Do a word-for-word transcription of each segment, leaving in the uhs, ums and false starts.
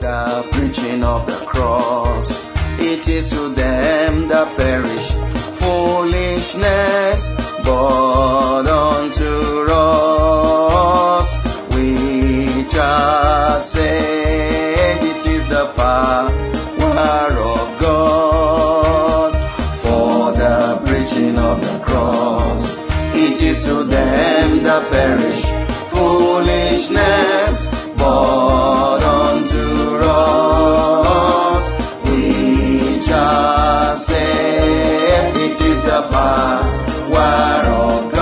the preaching of the cross. It is to them that perish foolishness, but unto us which are saved it is the power of God. For the preaching of the cross, it is to them that perish foolishness, but unto us which are saved it is the power of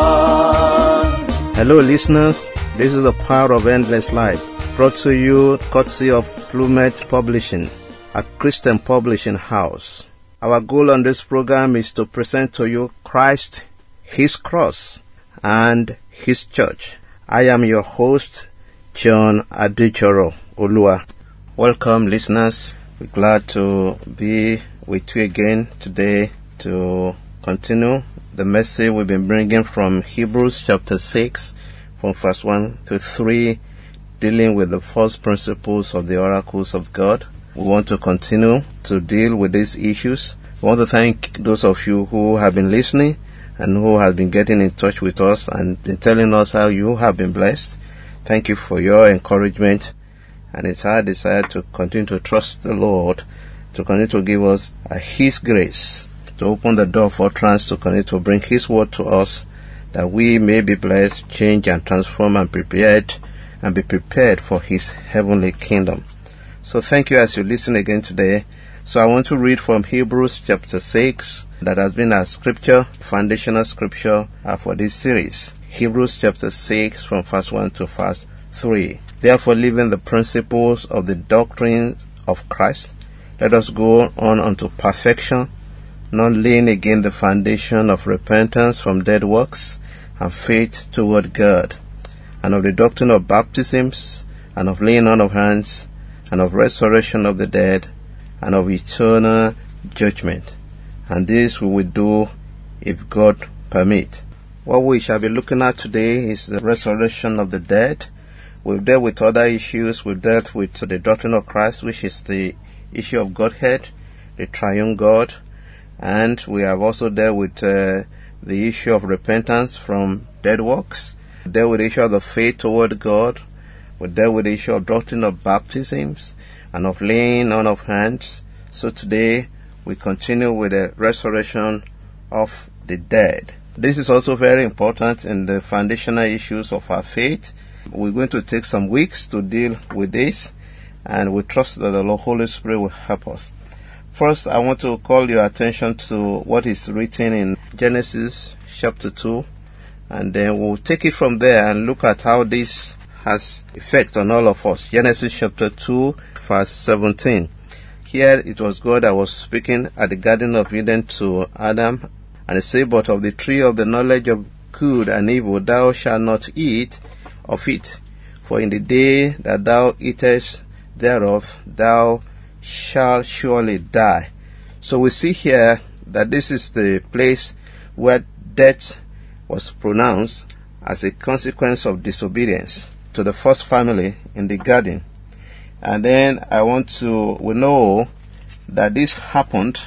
God. Hello listeners, this is the Power of Endless Life, brought to you courtesy of Plumet Publishing, a Christian publishing house. Our goal on this program is to present to you Christ, His cross, and His church. I am your host, John Adichoro Olua. Welcome listeners. We're glad to be with you again today to continue the message we've been bringing from Hebrews chapter six, from verse one to three, dealing with the first principles of the oracles of God. We want to continue to deal with these issues. We want to thank those of you who have been listening and who have been getting in touch with us and been telling us how you have been blessed. Thank you for your encouragement. And it's our desire to continue to trust the Lord, to continue to give us uh, His grace, to open the door for trans, to continue to bring His word to us, that we may be blessed, change and transform and prepared, and be prepared for His heavenly kingdom. So thank you as you listen again today. So I want to read from Hebrews chapter six, that has been our scripture, foundational scripture uh, for this series. Hebrews chapter six from verse one to verse three. Therefore, leaving the principles of the doctrine of Christ, let us go on unto perfection, not laying again the foundation of repentance from dead works and faith toward God, and of the doctrine of baptisms, and of laying on of hands, and of resurrection of the dead, and of eternal judgment. And this we will do if God permit. What we shall be looking at today is the resurrection of the dead. We've dealt with other issues. We've dealt with the doctrine of Christ, which is the issue of Godhead, the triune God. And we have also dealt with uh, the issue of repentance from dead works. We dealt with the issue of the faith toward God. We dealt with the issue of doctrine of baptisms and of laying on of hands. So today we continue with the resurrection of the dead. This is also very important in the foundational issues of our faith. We're going to take some weeks to deal with this, and we trust that the Lord Holy Spirit will help us. First, I want to call your attention to what is written in Genesis chapter two, and then we'll take it from there and look at how this has effect on all of us. Genesis chapter two, verse seventeen. Here it was God that was speaking at the Garden of Eden to Adam, and he said, "But of the tree of the knowledge of good and evil thou shalt not eat of it, for in the day that thou eatest thereof thou shalt surely die." So we see here that this is the place where death was pronounced as a consequence of disobedience to the first family in the garden. And then I want to, we know that this happened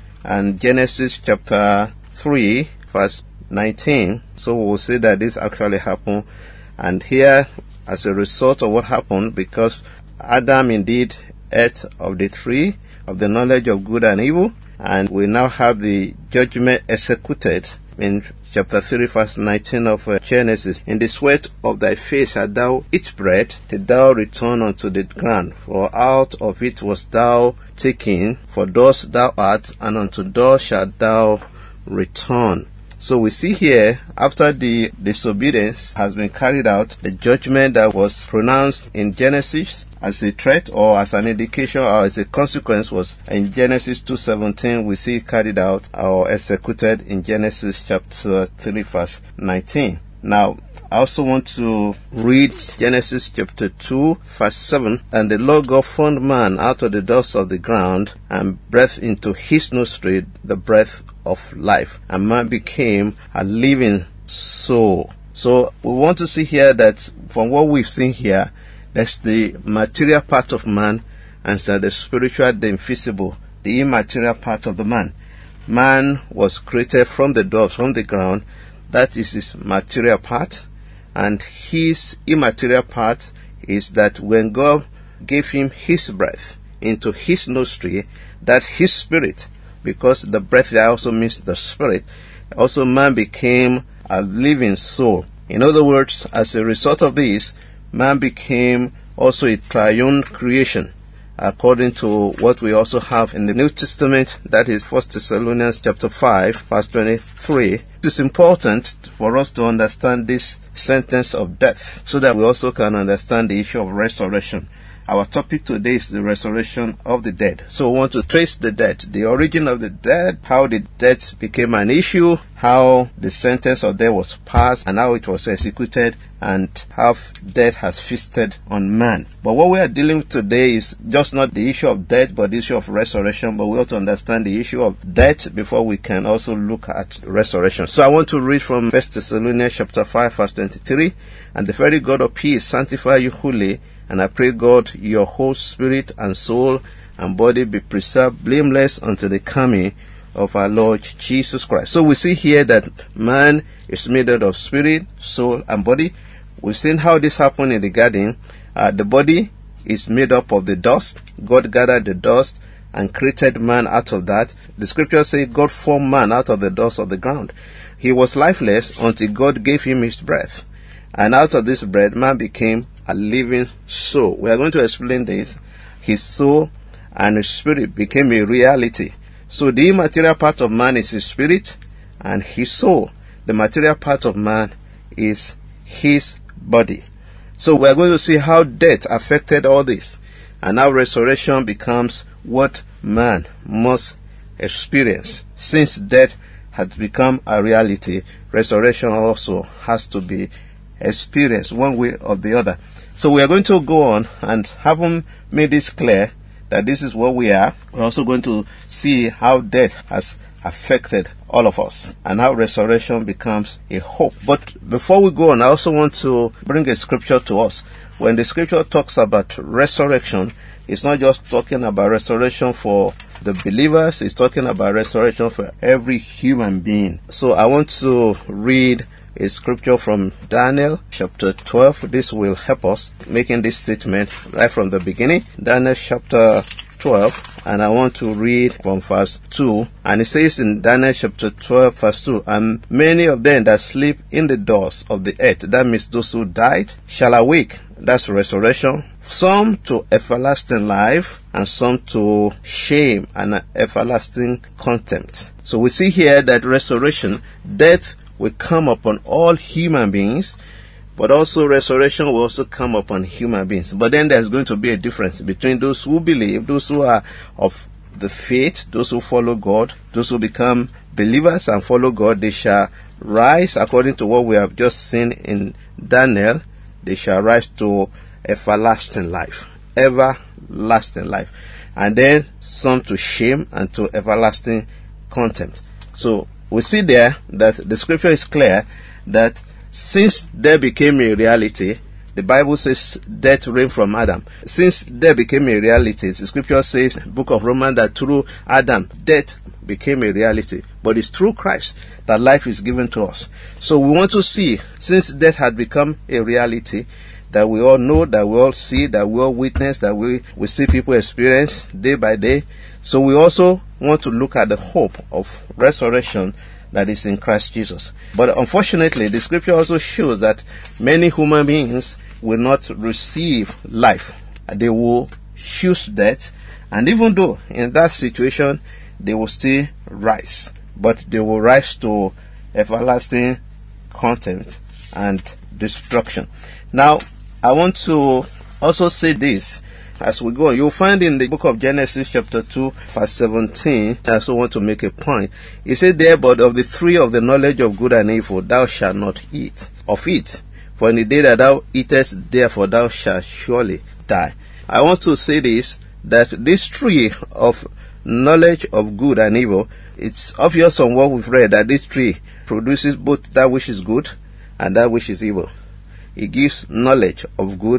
in Genesis chapter three, verse nineteen. So we'll see that this actually happened. And here, as a result of what happened, because Adam indeed ate of the tree of the knowledge of good and evil, and we now have the judgment executed in chapter three, verse nineteen of uh, Genesis. "In the sweat of thy face shalt thou eat bread, till thou return unto the ground. For out of it wast thou taken, for dust thou art, and unto dust shalt thou return." So we see here, after the disobedience has been carried out, the judgment that was pronounced in Genesis as a threat or as an indication or as a consequence was in Genesis two seventeen. We see it carried out or executed in Genesis chapter three, verse nineteen. Now, I also want to read Genesis chapter two, verse seven. "And the Lord God formed man out of the dust of the ground, and breathed into his nostril the breath of life, and man became a living soul." So we want to see here that from what we've seen here, There's the material part of man, and so the spiritual, the invisible, the immaterial part of the man. Man was created from the dust, from the ground. That is his material part. And his immaterial part is that when God gave him his breath into his nostril, that his spirit, because the breath there also means the spirit, also man became a living soul. In other words, as a result of this, man became also a triune creation, according to what we also have in the New Testament, that is First Thessalonians chapter five, verse twenty-three. It is important for us to understand this sentence of death, so that we also can understand the issue of resurrection. Our topic today is the resurrection of the dead. So we want to trace the death, the origin of the death, how the death became an issue, how the sentence of death was passed, and how it was executed, and how death has feasted on man. But what we are dealing with today is just not the issue of death, but the issue of resurrection. But we have to understand the issue of death before we can also look at resurrection. So I want to read from First Thessalonians chapter five, verse twenty-three. And the very God of peace sanctify you wholly, and I pray God your whole spirit and soul and body be preserved blameless until the coming of our Lord Jesus Christ. So we see here that man is made out of spirit, soul, and body. We've seen how this happened in the garden. Uh, the body is made up of the dust. God gathered the dust and created man out of that. The scripture says God formed man out of the dust of the ground. He was lifeless until God gave him his breath. And out of this breath, man became a living soul. We are going to explain this. His soul and his spirit became a reality. So the immaterial part of man is his spirit and his soul. The material part of man is his body. So we are going to see how death affected all this, and how resurrection becomes what man must experience. Since death has become a reality, resurrection also has to be experienced one way or the other. So we are going to go on, and having made this clear that this is what we are, we're also going to see how death has affected all of us and how resurrection becomes a hope. But before we go on, I also want to bring a scripture to us. When the scripture talks about resurrection, it's not just talking about resurrection for the believers, it's talking about resurrection for every human being. So I want to read a scripture from Daniel chapter twelve. This will help us making this statement right from the beginning. Daniel chapter twelve, and I want to read from verse two. And it says in Daniel chapter twelve, verse two, and many of them that sleep in the dust of the earth, that means those who died, shall awake. That's resurrection. Some to everlasting life, and some to shame and everlasting contempt. So we see here that resurrection, death will come upon all human beings, but also resurrection will also come upon human beings. But then there's going to be a difference between those who believe, those who are of the faith, those who follow God, those who become believers and follow God. They shall rise, according to what we have just seen in Daniel, they shall rise to everlasting life. Everlasting life. And then some to shame and to everlasting contempt. So we see there that the scripture is clear that since death became a reality, the Bible says death reigned from Adam. Since death became a reality, the scripture says, book of Romans, that through Adam, death became a reality. But it's through Christ that life is given to us. So we want to see, since death had become a reality, that we all know, that we all see, that we all witness, that we, we see people experience day by day. So we also want to look at the hope of resurrection that is in Christ Jesus. But unfortunately, the scripture also shows that many human beings will not receive life. They will choose death. And even though in that situation, they will still rise. But they will rise to everlasting contempt and destruction. Now, I want to also say this as we go on. You'll find in the book of Genesis chapter two, verse seventeen, I also want to make a point. It said there, but of the tree of the knowledge of good and evil, thou shalt not eat of it. For in the day that thou eatest, therefore thou shalt surely die. I want to say this, that this tree of knowledge of good and evil, it's obvious from what we've read that this tree produces both that which is good and that which is evil. It gives knowledge of good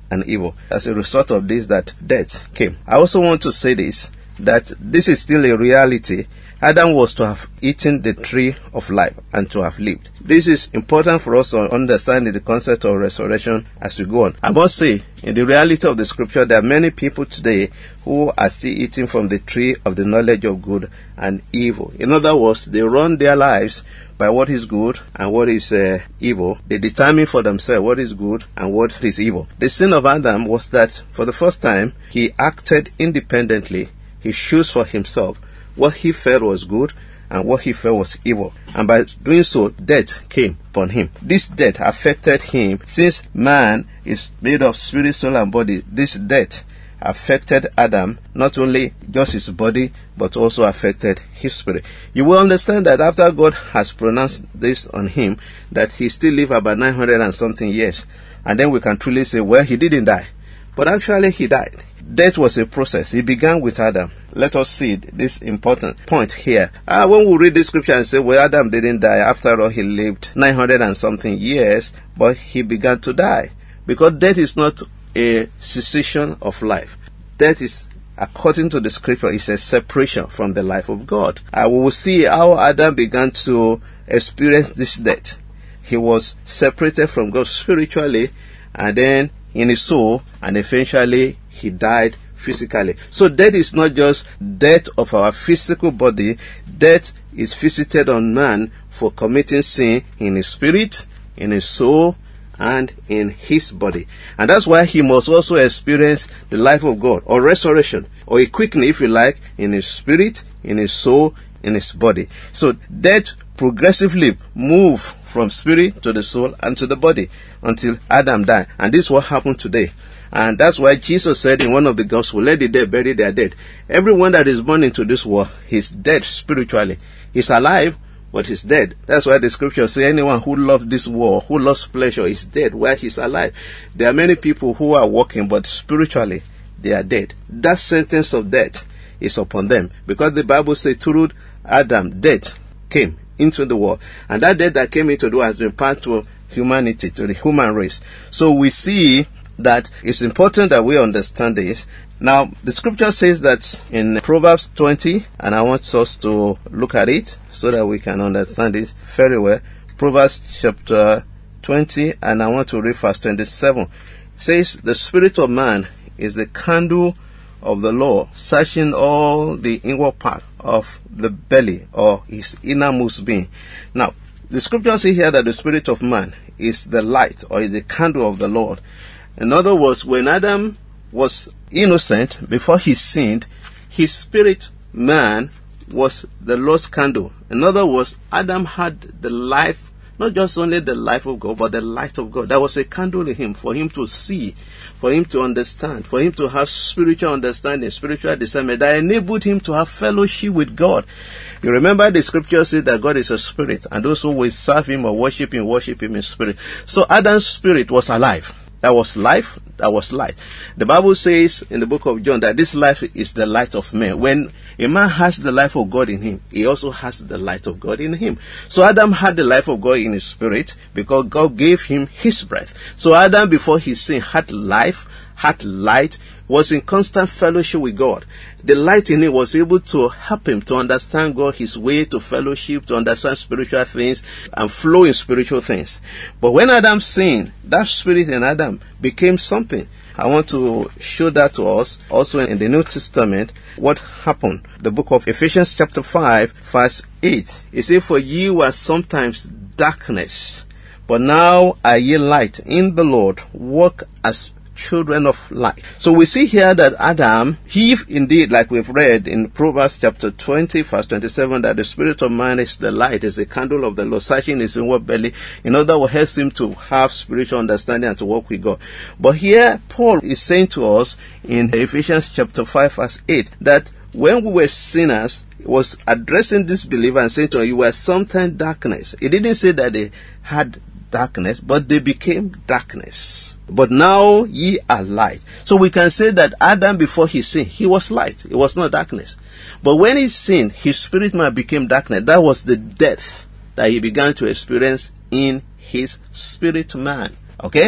and evil. As a result of this, that death came. I also want to say this, that this is still a reality. Adam was to have eaten the tree of life and to have lived. This is important for us to understand the concept of resurrection as we go on. I must say, in the reality of the scripture, there are many people today who are still eating from the tree of the knowledge of good and evil. In other words, they run their lives by what is good and what is uh, evil. They determine for themselves what is good and what is evil. The sin of Adam was that for the first time, he acted independently. He chose for himself what he felt was good and what he felt was evil. And by doing so, death came upon him. This death affected him. Since man is made of spirit, soul, and body, this death affected Adam, not only just his body, but also affected his spirit. You will understand that after God has pronounced this on him, that he still lived about nine hundred and something years. And then we can truly say, well, he didn't die. But actually he died. Death was a process. It began with Adam. Let us see this important point here. Uh, when we read this scripture and say, well, Adam didn't die. After all, he lived nine hundred and something years, but he began to die. Because death is not a cessation of life. Death is, according to the scripture, is a separation from the life of God. Uh, we will see how Adam began to experience this death. He was separated from God spiritually, and then in his soul, and eventually he died physically. So death is not just death of our physical body. Death is visited on man for committing sin in his spirit, in his soul, and in his body. And that's why he must also experience the life of God, or resurrection, or a quickening, if you like, in his spirit, in his soul, in his body. So death progressively moved from spirit to the soul and to the body until Adam died. And this is what happened today. And that's why Jesus said in one of the Gospels, let the dead bury their dead. Everyone that is born into this world is dead spiritually. He's alive, but he's dead. That's why the scriptures say anyone who loves this world, who loves pleasure, is dead while he's alive. There are many people who are walking, but spiritually they are dead. That sentence of death is upon them, because the Bible says through Adam, death came into the world. And that death that came into the world has been passed to humanity, to the human race. So we see that it's important that we understand this. Now, the scripture says that in Proverbs twenty, and I want us to look at it so that we can understand it very well. Proverbs chapter twenty, and I want to read verse twenty-seven. It says, the spirit of man is the candle of the Lord, searching all the inward part of the belly, or his innermost being. Now, the scripture says here that the spirit of man is the light, or is the candle of the Lord. In other words, when Adam was innocent, before he sinned, his spirit man was the Lord's candle. In other words, Adam had the life, not just only the life of God, but the light of God. That was a candle in him, for him to see, for him to understand, for him to have spiritual understanding, spiritual discernment, that enabled him to have fellowship with God. You remember the scripture says that God is a spirit, and those who will serve him or worship him, worship him in spirit. So Adam's spirit was alive. That was life, that was light. The Bible says in the book of John that this life is the light of men. When a man has the life of God in him, he also has the light of God in him. So Adam had the life of God in his spirit because God gave him his breath. So Adam, before his sin, had life, had light, was in constant fellowship with God. The light in him was able to help him to understand God, his way, to fellowship, to understand spiritual things, and flow in spiritual things. But when Adam sinned, that spirit in Adam became something. I want to show that to us also in the New Testament, what happened. The book of Ephesians chapter five, verse eight. It says, for ye were sometimes darkness, but now are ye light in the Lord. Walk as children of light. So we see here that Adam, he indeed, like we've read in Proverbs chapter twenty, verse twenty-seven, that the spirit of man is the light, is the candle of the Lord, searching his inward belly. In other words, helps him to have spiritual understanding and to walk with God. But here, Paul is saying to us in Ephesians chapter five, verse eight, that when we were sinners, he was addressing this believer and saying to him, you were sometimes darkness. He didn't say that they had darkness, but they became darkness. But now ye are light. So we can say that Adam, before he sinned, he was light. It was not darkness. But when he sinned, his spirit man became darkness. That was the death that he began to experience in his spirit man. Okay?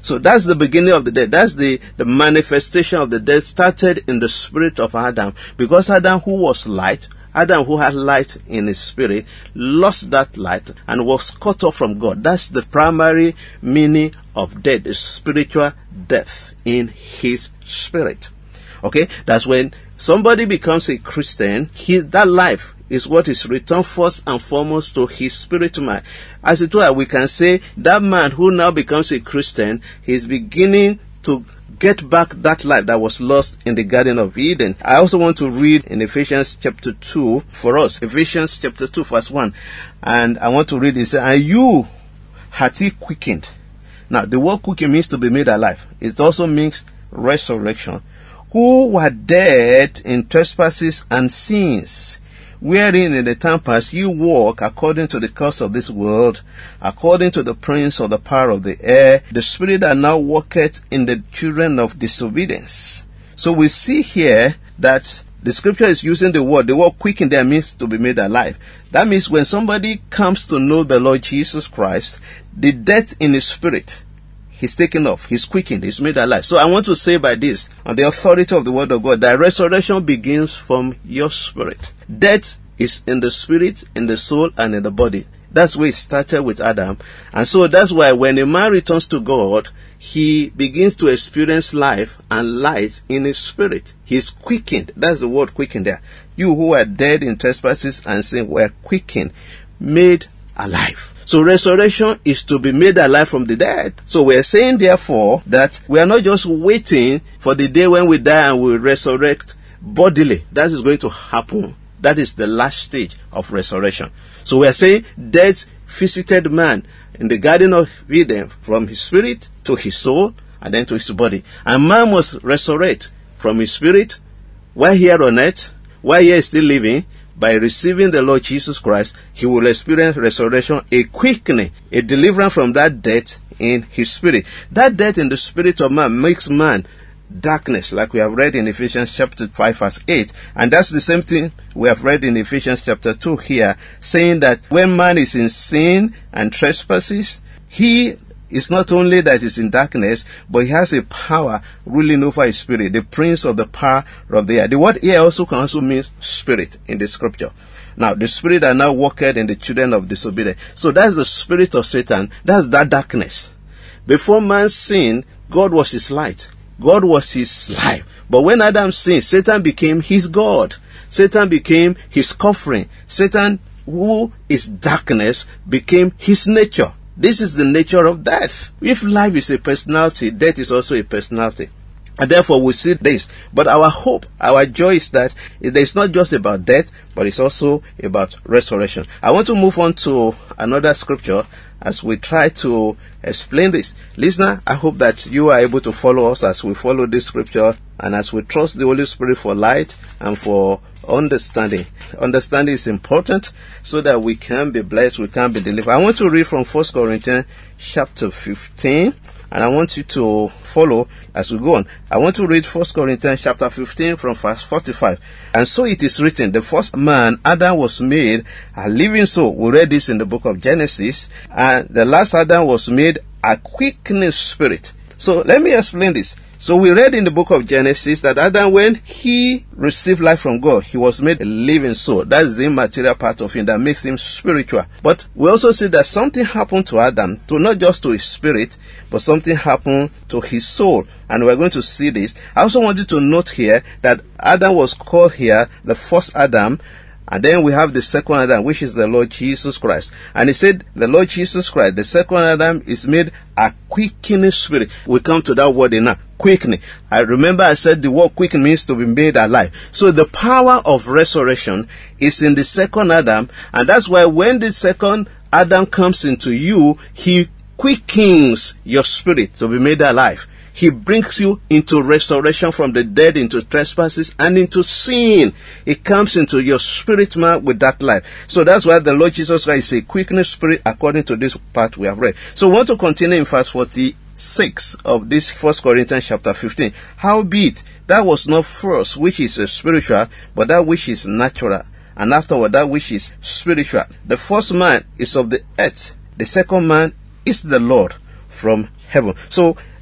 So that's the beginning of the death. That's the, the manifestation of the death started in the spirit of Adam. Because Adam, who was light, Adam, who had light in his spirit, lost that light and was cut off from God. That's the primary meaning of death, is spiritual death in his spirit. Okay, that's when somebody becomes a Christian. His, that life is what is returned first and foremost to his spirit man. As it were, we can say that man who now becomes a Christian, he's beginning to get back that life that was lost in the Garden of Eden. I also want to read in Ephesians chapter two for us. Ephesians chapter two verse one. And I want to read it. And you hath he quickened. Now, the word quickened means to be made alive. It also means resurrection. Who were dead in trespasses and sins, wherein in the time past you walk according to the course of this world, according to the prince of the power of the air, the spirit that now worketh in the children of disobedience. So we see here that the scripture is using the word, the word quicken there means to be made alive. That means when somebody comes to know the Lord Jesus Christ, the death in his spirit, he's taken off, he's quickened, he's made alive. So I want to say by this, on the authority of the word of God, that resurrection begins from your spirit. Death is in the spirit, in the soul, and in the body. That's where it started with Adam. And so that's why when a man returns to God, he begins to experience life and light in his spirit. He's quickened. That's the word quickened there. You who are dead in trespasses and sin were quickened, made alive. So resurrection is to be made alive from the dead. So we are saying therefore that we are not just waiting for the day when we die and we resurrect bodily. That is going to happen. That is the last stage of resurrection. So we are saying death visited man in the Garden of Eden from his spirit to his soul and then to his body. And man must resurrect from his spirit while here on earth, while he is still living. By receiving the Lord Jesus Christ, he will experience resurrection, a quickening, a deliverance from that death in his spirit. That death in the spirit of man makes man darkness, like we have read in Ephesians chapter five verse eight. And that's the same thing we have read in Ephesians chapter two here, saying that when man is in sin and trespasses, he is not only that he's in darkness, but he has a power ruling over his spirit, the prince of the power of the air. The word air also can also mean spirit in the scripture. Now, the spirit that now worketh in the children of disobedience. So that's the spirit of Satan. That's that darkness. Before man sinned, God was his light. God was his life. But when Adam sinned, Satan became his God. Satan became his covering. Satan, who is darkness, became his nature. This is the nature of death. If life is a personality, death is also a personality. And therefore we see this. But our hope, our joy is that it's not just about death, but it's also about resurrection. I want to move on to another scripture as we try to explain this. Listener, I hope that you are able to follow us as we follow this scripture and as we trust the Holy Spirit for light and for understanding. Understanding is important so that we can be blessed, we can be delivered. I want to read from First Corinthians chapter fifteen, and I want you to follow as we go on. I want to read First Corinthians chapter fifteen from verse forty-five. And so it is written, the first man, Adam, was made a living soul. We read this in the book of Genesis. And the last Adam was made a quickening spirit. So let me explain this. So we read in the book of Genesis that Adam, when he received life from God, he was made a living soul. That is the immaterial part of him that makes him spiritual. But we also see that something happened to Adam, to not just to his spirit, but something happened to his soul. And we're going to see this. I also want you to note here that Adam was called here the first Adam. And then we have the second Adam, which is the Lord Jesus Christ. And he said, the Lord Jesus Christ, the second Adam, is made a quickening spirit. We come to that word in now, quickening. I remember I said the word quicken means to be made alive. So the power of resurrection is in the second Adam. And that's why when the second Adam comes into you, he quickens your spirit to be made alive. He brings you into resurrection from the dead, into trespasses, and into sin. It comes into your spirit man with that life. So that's why the Lord Jesus Christ is a quickening spirit according to this part we have read. So we want to continue in verse forty-six of this First Corinthians chapter fifteen. Howbeit, that was not first which is spiritual, but that which is natural, and afterward that which is spiritual. The first man is of the earth. The second man is the Lord from heaven. So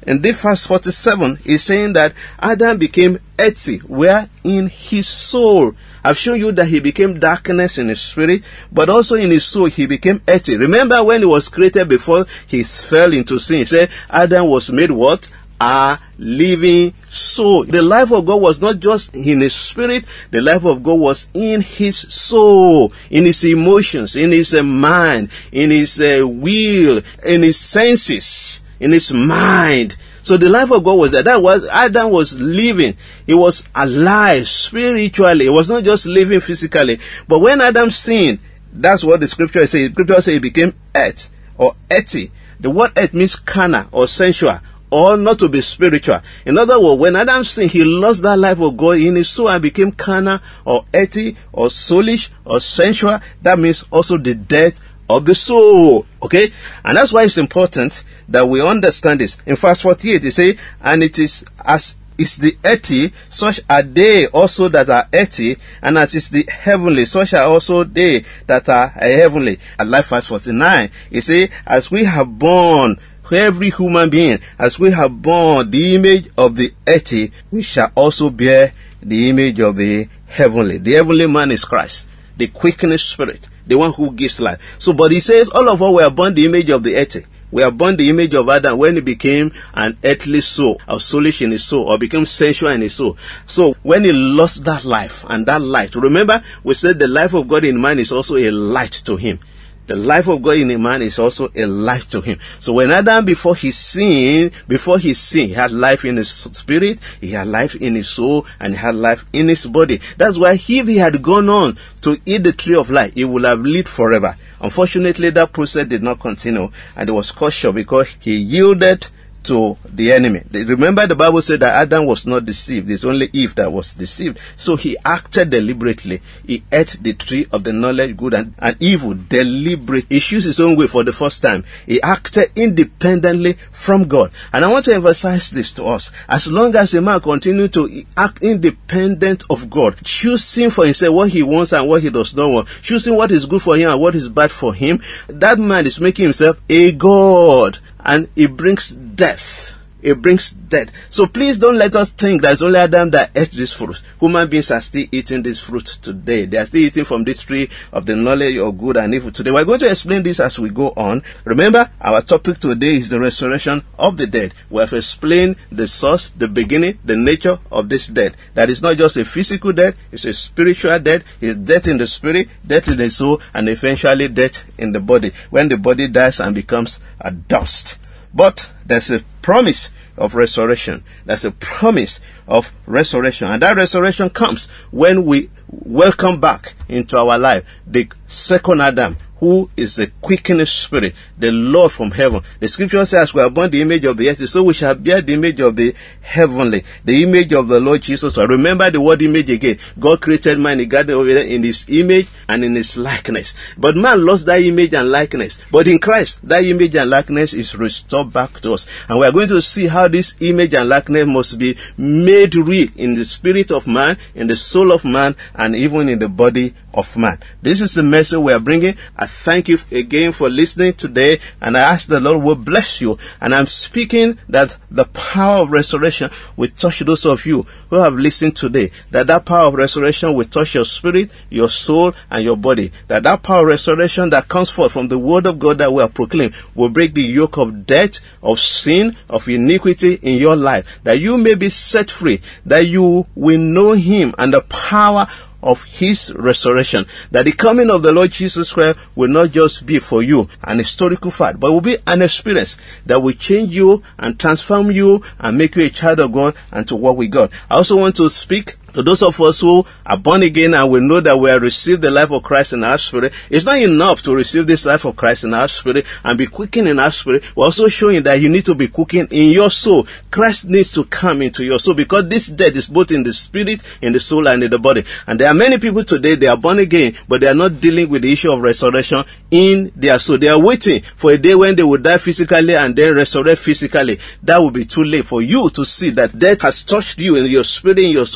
In this verse forty-seven, he's saying that Adam became earthy, where in his soul. I've shown you that he became darkness in his spirit, but also in his soul he became earthy. Remember when he was created before he fell into sin, he said Adam was made what? A living soul. The life of God was not just in his spirit, the life of God was in his soul, in his emotions, in his uh, mind, in his uh, will, in his senses, in his mind. So the life of God was that. That was, Adam was living. He was alive spiritually. He was not just living physically. But when Adam sinned, that's what the scripture says. The scripture says he became earth or earthy. The word earth means carnal or sensual, or not to be spiritual. In other words, when Adam sinned, he lost that life of God in his soul and became carnal or earthy or soulish or sensual. That means also the death of the soul. Okay? And that's why it's important that we understand this. In verse forty-eight, it says, and it is as is the earthy, such are they also that are earthy, and as is the heavenly, such are also they that are heavenly. And like verse forty-nine, it says, as we have borne every human being, as we have borne the image of the earthy, we shall also bear the image of the heavenly. The heavenly man is Christ, the quickening spirit, the one who gives life. So, but he says, all of us were born the image of the earthy. We are born the image of Adam when he became an earthly soul, or soulish in his soul, or became sensual in his soul. So, when he lost that life and that light, remember, we said the life of God in man is also a light to him. The life of God in a man is also a life to him. So when Adam, before he sinned, before he sinned, he had life in his spirit, he had life in his soul, and he had life in his body. That's why if he had gone on to eat the tree of life, he would have lived forever. Unfortunately, that process did not continue, and it was cut short because he yielded to the enemy. Remember, the Bible said that Adam was not deceived. It's only Eve that was deceived. So he acted deliberately. He ate the tree of the knowledge good and, and evil deliberately. He chose his own way for the first time. He acted independently from God. And I want to emphasize this to us. As long as a man continues to act independent of God, choosing for himself what he wants and what he does not want, choosing what is good for him and what is bad for him, that man is making himself a god. And it brings death. It brings death. So please don't let us think that it's only Adam that ate this fruit. Human beings are still eating this fruit today. They are still eating from this tree of the knowledge of good and evil today. We're going to explain this as we go on. Remember, our topic today is the resurrection of the dead. We have explained the source, the beginning, the nature of this death. That is not just a physical death, it's a spiritual death. It's death in the spirit, death in the soul, and eventually death in the body, when the body dies and becomes a dust. But there's a promise of resurrection. There's a promise of resurrection. And that resurrection comes when we welcome back into our life the second Adam, who is the quickening spirit, the Lord from heaven. The scripture says we are born the image of the earth, so we shall bear the image of the heavenly, the image of the Lord Jesus. So remember the word image again. God created man in garden over there in his image and in his likeness. But man lost that image and likeness. But in Christ, that image and likeness is restored back to us. And we are going to see how this image and likeness must be made real in the spirit of man, in the soul of man, and even in the body of man. This is the message we are bringing. I thank you again for listening today, and I ask the Lord will bless you. And I'm speaking that the power of resurrection will touch those of you who have listened today, that that power of resurrection will touch your spirit, your soul, and your body. That that power of resurrection that comes forth from the word of God that we are proclaiming will break the yoke of death, of sin, of iniquity in your life. That you may be set free, that you will know him and the power of his resurrection. That the coming of the Lord Jesus Christ will not just be for you an historical fact, but will be an experience that will change you and transform you and make you a child of God and to walk with God. I also want to speak to those of us who are born again and we know that we have received the life of Christ in our spirit. It's not enough to receive this life of Christ in our spirit and be quickened in our spirit. We're also showing that you need to be quickened in your soul. Christ needs to come into your soul, because this death is both in the spirit, in the soul, and in the body. And there are many people today, they are born again, but they are not dealing with the issue of resurrection in their soul. They are waiting for a day when they will die physically and then resurrect physically. That will be too late for you to see that death has touched you in your spirit, in your soul, and your body.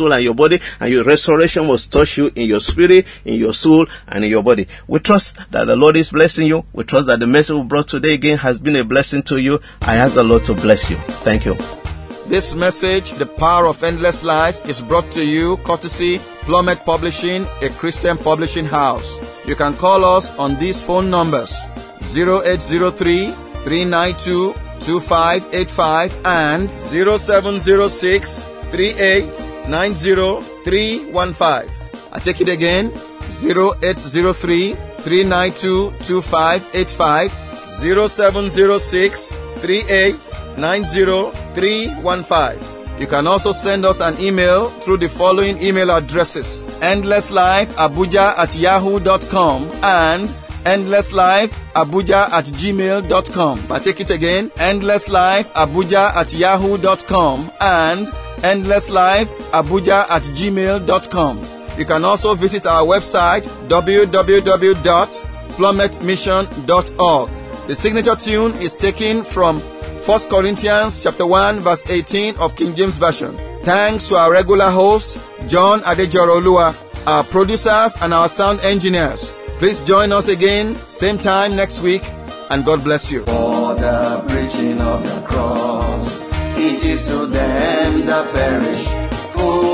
body, and your restoration must touch you in your spirit, in your soul, and in your body. We trust that the Lord is blessing you. We trust that the message we brought today again has been a blessing to you. I ask the Lord to bless you. Thank you. This message, The Power of Endless Life, is brought to you courtesy Plummet Publishing, a Christian publishing house. You can call us on these phone numbers: zero eight zero three, three nine two, two five eight five and zero seven zero six, three eight nine zero, three one five. I take it again: zero eight zero three, three nine two, two five eight five, zero seven zero six, three eight nine zero, three one five. You can also send us an email through the following email addresses: endlesslifeabuja at yahoo dot com and endlesslifeabuja at gmail dot com. I take it again: endlesslifeabuja at yahoo dot com and endlesslifeabuja at gmail dot com. You can also visit our website w w w dot plummet mission dot org. The signature tune is taken from First Corinthians chapter one verse eighteen of King James Version. Thanks to our regular host, John Adejorolua, our producers and our sound engineers. Please join us again, same time next week, and God bless you. For the preaching of the cross, it is to them that perish full